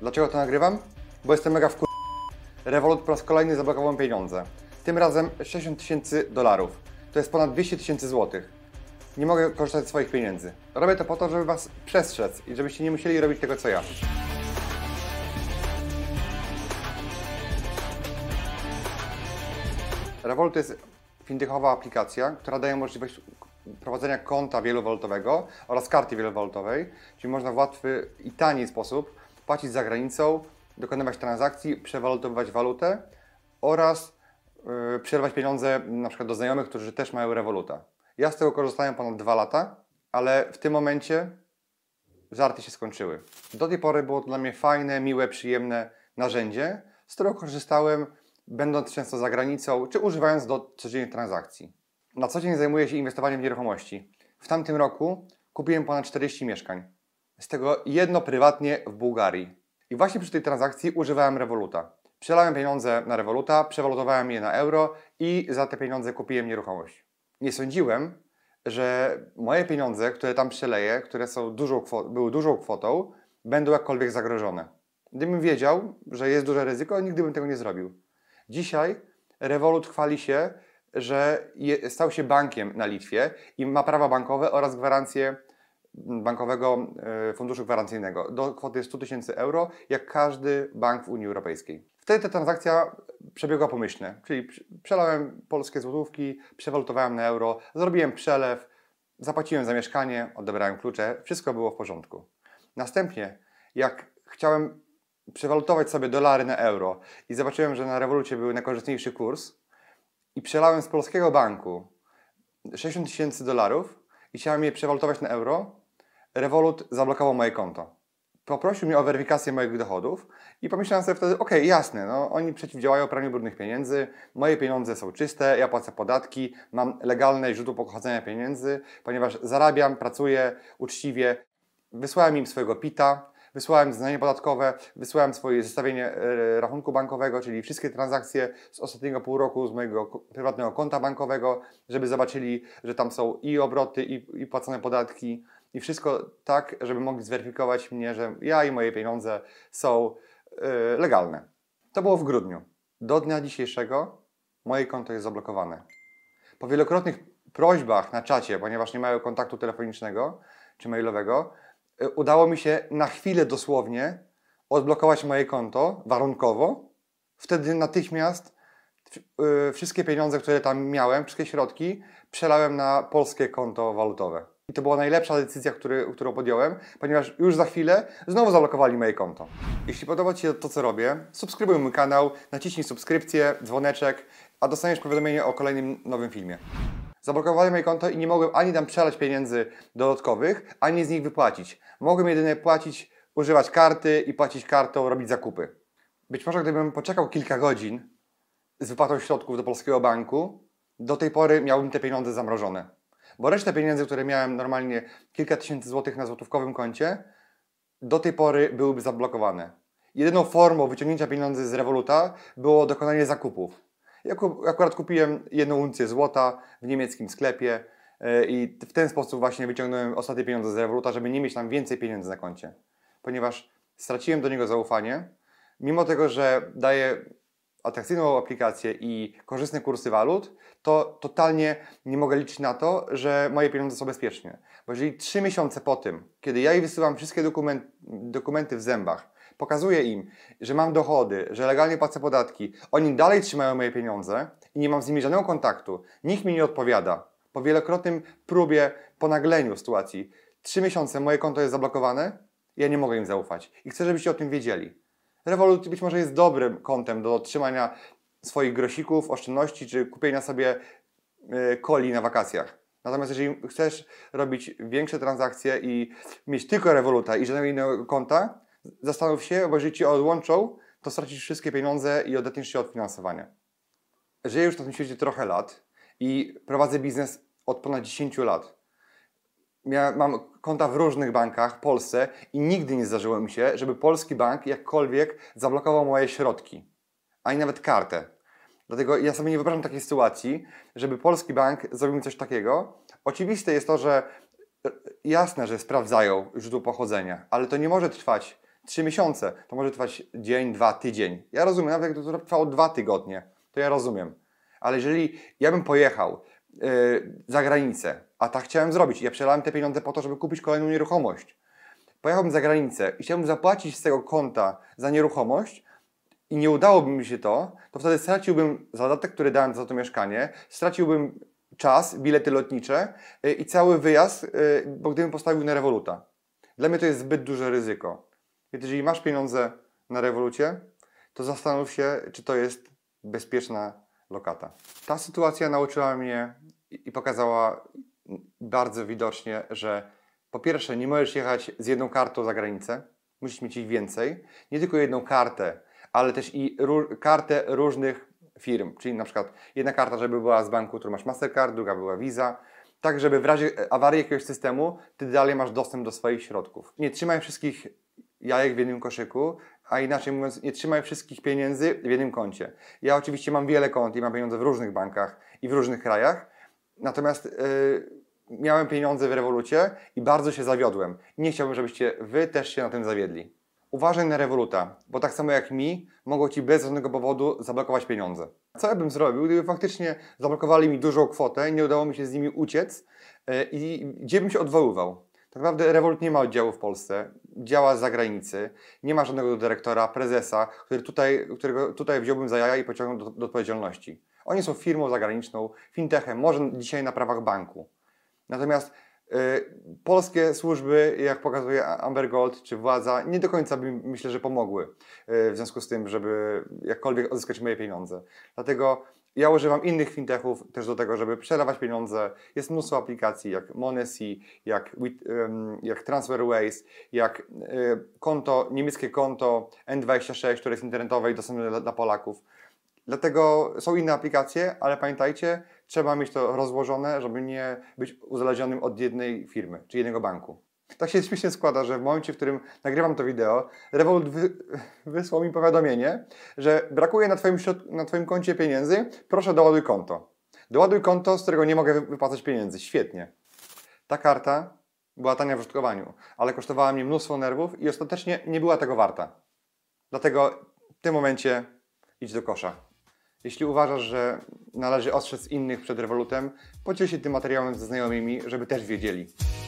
Dlaczego to nagrywam? Bo jestem mega wkur... Revolut po raz kolejny zablokował pieniądze. Tym razem 60 000 dolarów. To jest ponad 200 000 złotych. Nie mogę korzystać z swoich pieniędzy. Robię to po to, żeby Was przestrzec i żebyście nie musieli robić tego, co ja. Revolut to jest fintechowa aplikacja, która daje możliwość prowadzenia konta wielowalutowego oraz karty wielowalutowej, czyli można w łatwy i tani sposób płacić za granicą, dokonywać transakcji, przewalutowywać walutę oraz przelewać pieniądze na przykład do znajomych, którzy też mają Revoluta. Ja z tego korzystałem ponad 2 lata, ale w tym momencie żarty się skończyły. Do tej pory było to dla mnie fajne, miłe, przyjemne narzędzie, z którego korzystałem będąc często za granicą, czy używając do codziennych transakcji. Na co dzień zajmuję się inwestowaniem w nieruchomości. W tamtym roku kupiłem ponad 40 mieszkań. Z tego jedno prywatnie w Bułgarii. I właśnie przy tej transakcji używałem Revoluta. Przelałem pieniądze na Revoluta, przewalutowałem je na euro i za te pieniądze kupiłem nieruchomość. Nie sądziłem, że moje pieniądze, które tam przeleję, które są były dużą kwotą, będą jakkolwiek zagrożone. Gdybym wiedział, że jest duże ryzyko, nigdy bym tego nie zrobił. Dzisiaj Revolut chwali się, że stał się bankiem na Litwie i ma prawa bankowe oraz gwarancję bankowego funduszu gwarancyjnego do kwoty 100 000 euro, jak każdy bank w Unii Europejskiej. Wtedy ta transakcja przebiegła pomyślnie, czyli przelałem polskie złotówki, przewalutowałem na euro, zrobiłem przelew, zapłaciłem za mieszkanie, odebrałem klucze, wszystko było w porządku. Następnie, jak chciałem przewalutować sobie dolary na euro i zobaczyłem, że na Revolucie był najkorzystniejszy kurs i przelałem z polskiego banku 60 000 dolarów i chciałem je przewalutować na euro, Revolut zablokował moje konto. Poprosił mnie o weryfikację moich dochodów i pomyślałem sobie wtedy, okej, jasne, no, oni przeciwdziałają praniu brudnych pieniędzy, moje pieniądze są czyste, ja płacę podatki, mam legalne źródło pochodzenia pieniędzy, ponieważ zarabiam, pracuję uczciwie. Wysłałem im swojego PIT-a, wysłałem zeznanie podatkowe, wysłałem swoje zestawienie rachunku bankowego, czyli wszystkie transakcje z ostatniego pół roku z mojego prywatnego konta bankowego, żeby zobaczyli, że tam są i obroty, i płacone podatki, i wszystko tak, żeby mogli zweryfikować mnie, że ja i moje pieniądze są legalne. To było w grudniu. Do dnia dzisiejszego moje konto jest zablokowane. Po wielokrotnych prośbach na czacie, ponieważ nie mają kontaktu telefonicznego czy mailowego, udało mi się na chwilę dosłownie odblokować moje konto warunkowo. Wtedy natychmiast wszystkie pieniądze, które tam miałem, wszystkie środki przelałem na polskie konto walutowe. I to była najlepsza decyzja, którą podjąłem, ponieważ już za chwilę znowu zablokowali moje konto. Jeśli podoba Ci się to, co robię, subskrybuj mój kanał, naciśnij subskrypcję, dzwoneczek, a dostaniesz powiadomienie o kolejnym nowym filmie. Zablokowali moje konto i nie mogłem ani tam przelać pieniędzy dodatkowych, ani z nich wypłacić. Mogłem jedynie używać karty i płacić kartą, robić zakupy. Być może gdybym poczekał kilka godzin z wypłatą środków do polskiego banku, do tej pory miałbym te pieniądze zamrożone. Bo resztę pieniędzy, które miałem normalnie kilka tysięcy złotych na złotówkowym koncie, do tej pory byłyby zablokowane. Jedyną formą wyciągnięcia pieniędzy z Revoluta było dokonanie zakupów. Ja akurat kupiłem 1 uncję złota w niemieckim sklepie i w ten sposób właśnie wyciągnąłem ostatnie pieniądze z Revoluta, żeby nie mieć tam więcej pieniędzy na koncie. Ponieważ straciłem do niego zaufanie, mimo tego, że daje atrakcyjną aplikację i korzystne kursy walut, to totalnie nie mogę liczyć na to, że moje pieniądze są bezpieczne. Bo jeżeli 3 miesiące po tym, kiedy ja jej wysyłam wszystkie dokumenty w zębach, pokazuję im, że mam dochody, że legalnie płacę podatki, oni dalej trzymają moje pieniądze i nie mam z nimi żadnego kontaktu, nikt mi nie odpowiada. Po wielokrotnym próbie ponagleniu sytuacji, 3 miesiące moje konto jest zablokowane, ja nie mogę im zaufać. I chcę, żebyście o tym wiedzieli. Revolut być może jest dobrym kontem do otrzymania swoich grosików, oszczędności, czy kupienia sobie coli na wakacjach. Natomiast jeżeli chcesz robić większe transakcje i mieć tylko Revoluta i żadnego innego konta, zastanów się, bo jeżeli Ci odłączą, to stracisz wszystkie pieniądze i odetniesz się od finansowania. Żyję już na tym świecie trochę lat i prowadzę biznes od ponad 10 lat. Mam konta w różnych bankach w Polsce i nigdy nie zdarzyło mi się, żeby polski bank jakkolwiek zablokował moje środki, ani nawet kartę. Dlatego ja sobie nie wyobrażam takiej sytuacji, żeby polski bank zrobił mi coś takiego. Oczywiste jest to, że jasne, że sprawdzają źródło pochodzenia, ale to nie może trwać 3 miesiące, to może trwać dzień, 2, tydzień. Ja rozumiem, nawet jak to trwało 2 tygodnie, to ja rozumiem. Ale jeżeli ja bym pojechał za granicę, a tak chciałem zrobić, ja przelałem te pieniądze po to, żeby kupić kolejną nieruchomość. Pojechałbym za granicę i chciałbym zapłacić z tego konta za nieruchomość i nie udałoby mi się to wtedy straciłbym zadatek, który dałem za to mieszkanie, straciłbym czas, bilety lotnicze i cały wyjazd, bo gdybym postawił na Revoluta. Dla mnie to jest zbyt duże ryzyko. Więc jeżeli masz pieniądze na Revolucie, to zastanów się, czy to jest bezpieczna lokata. Ta sytuacja nauczyła mnie i pokazała bardzo widocznie, że po pierwsze nie możesz jechać z jedną kartą za granicę, musisz mieć ich więcej. Nie tylko jedną kartę, ale też i kartę różnych firm, czyli na przykład jedna karta, żeby była z banku, który masz Mastercard, druga była Visa, tak żeby w razie awarii jakiegoś systemu ty dalej masz dostęp do swoich środków. Nie trzymaj wszystkich jajek w jednym koszyku, a inaczej mówiąc, nie trzymaj wszystkich pieniędzy w jednym koncie. Ja oczywiście mam wiele kont i mam pieniądze w różnych bankach i w różnych krajach, natomiast miałem pieniądze w Revolucie i bardzo się zawiodłem. Nie chciałbym, żebyście wy też się na tym zawiedli. Uważaj na Revoluta, bo tak samo jak mi, mogą ci bez żadnego powodu zablokować pieniądze. Co ja bym zrobił, gdyby faktycznie zablokowali mi dużą kwotę i nie udało mi się z nimi uciec i gdzie bym się odwoływał? Tak naprawdę Revolut nie ma oddziału w Polsce, działa z zagranicy, nie ma żadnego dyrektora, prezesa, którego tutaj wziąłbym za jaja i pociągnął do odpowiedzialności. Oni są firmą zagraniczną, fintechem, może dzisiaj na prawach banku. Natomiast polskie służby, jak pokazuje Amber Gold czy władza, nie do końca myślę, że pomogły w związku z tym, żeby jakkolwiek odzyskać moje pieniądze. Dlatego ja używam innych fintechów też do tego, żeby przelewać pieniądze. Jest mnóstwo aplikacji jak Monesy, jak TransferWise, jak niemieckie konto N26, które jest internetowe i dostępne dla Polaków. Dlatego są inne aplikacje, ale pamiętajcie, trzeba mieć to rozłożone, żeby nie być uzależnionym od jednej firmy czy jednego banku. Tak się śmiesznie składa, że w momencie, w którym nagrywam to wideo, Revolut wysłał mi powiadomienie, że brakuje na Twoim koncie pieniędzy, proszę doładuj konto. Doładuj konto, z którego nie mogę wypłacać pieniędzy. Świetnie. Ta karta była tania w użytkowaniu, ale kosztowała mnie mnóstwo nerwów i ostatecznie nie była tego warta. Dlatego w tym momencie idź do kosza. Jeśli uważasz, że należy ostrzec innych przed Revolutem, podziel się tym materiałem ze znajomymi, żeby też wiedzieli.